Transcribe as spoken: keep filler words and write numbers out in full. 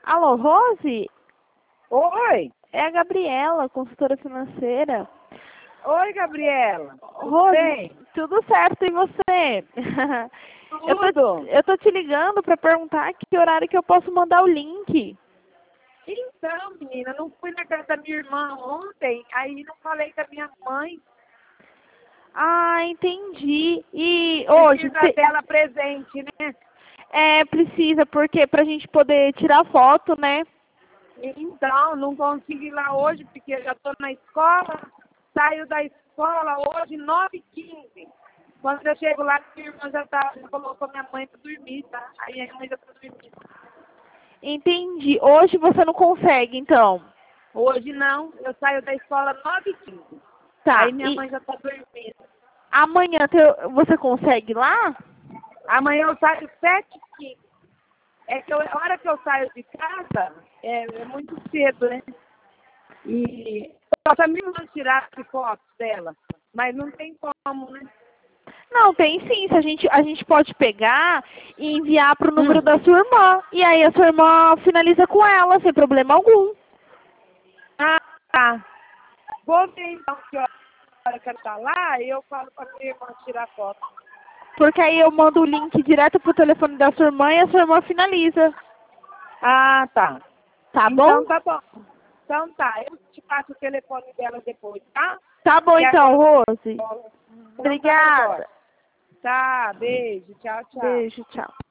Alô, Rose? Oi. É a Gabriela, consultora financeira. Oi, Gabriela. Rose, bem? tudo certo e você? Eu tô, Tudo. eu tô te ligando para perguntar que horário que eu posso mandar o link. Então, menina, não fui na casa da minha irmã ontem, aí não falei com a minha mãe. Ah, entendi. E hoje, Precisa cê- dela presente, né? é, precisa, porque pra gente poder tirar foto, né? Então, não consigo ir lá hoje, porque eu já estou na escola. Saio da escola hoje, nove e quinze. Quando eu chego lá, minha irmã já, tá, já colocou minha mãe para dormir, tá? Aí a minha mãe já está dormindo. Entendi. Hoje você não consegue, então. Hoje não, eu saio da escola nove e quinze. Tá. Aí minha E mãe já está dormindo. amanhã te- você consegue ir lá? Amanhã eu saio sete e quinze. É que eu, a hora que eu saio de casa é, é muito cedo, né? E só pra mim não tirar as fotos dela. Mas não tem como, né? Não, tem sim. Se a gente, a gente pode pegar e enviar pro número Hum. da sua irmã. E aí a sua irmã finaliza com ela, sem problema algum. Ah, tá. Vou ver então que hora que ela tá lá e eu falo pra minha irmã tirar foto. Porque aí eu mando o link direto pro telefone da sua irmã e a sua irmã finaliza. Ah, tá. Tá Então bom? tá bom. Então tá, eu te passo o telefone dela depois, tá? Tá bom E então, agora. Rose. Então tá, Obrigada. Tá, beijo, tchau, tchau. Beijo, tchau.